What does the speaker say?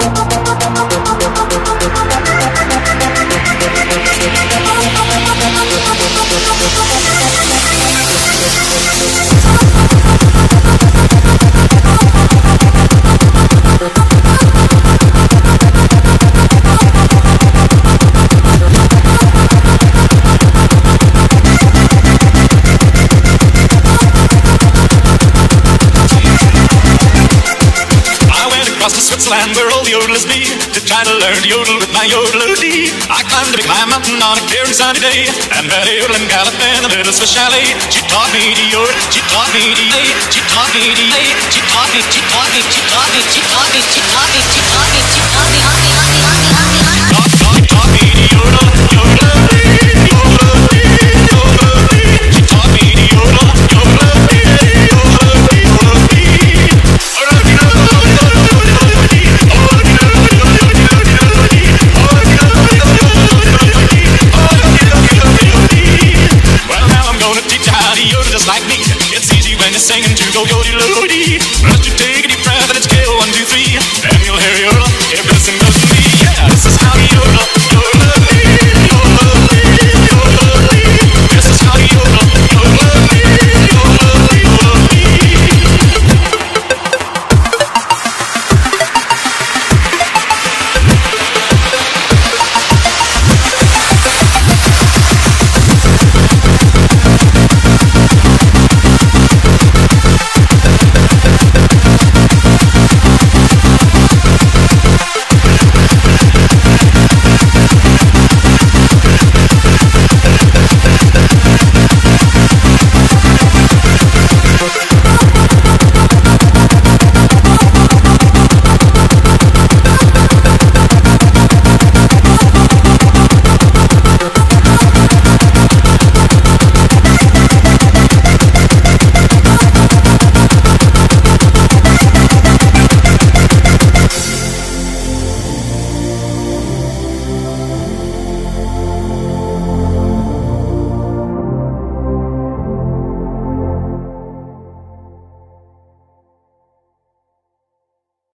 Switzerland, where all the yodelers be, to try to learn to yodel with my yodelody. I climbed a big high mountain on a clear and sunny day, and met a yodeling gallop in a little Swiss chalet. She taught me to yodel, she taught me to lay, she taught me to lay, she taught me, she taught me, she taught me, she taught me, she taught me, she taught me, she taught me, taught me to yodel, yodel, yodel, yodel. She taught me to yodel, yodel, yodel, just like me. It's easy when you're singing to go yodel-ody. But you take a deep breath and it's scale 1, 2, 3, and you'll hear yodel if listen goes to me. Yeah, this is how you yodel.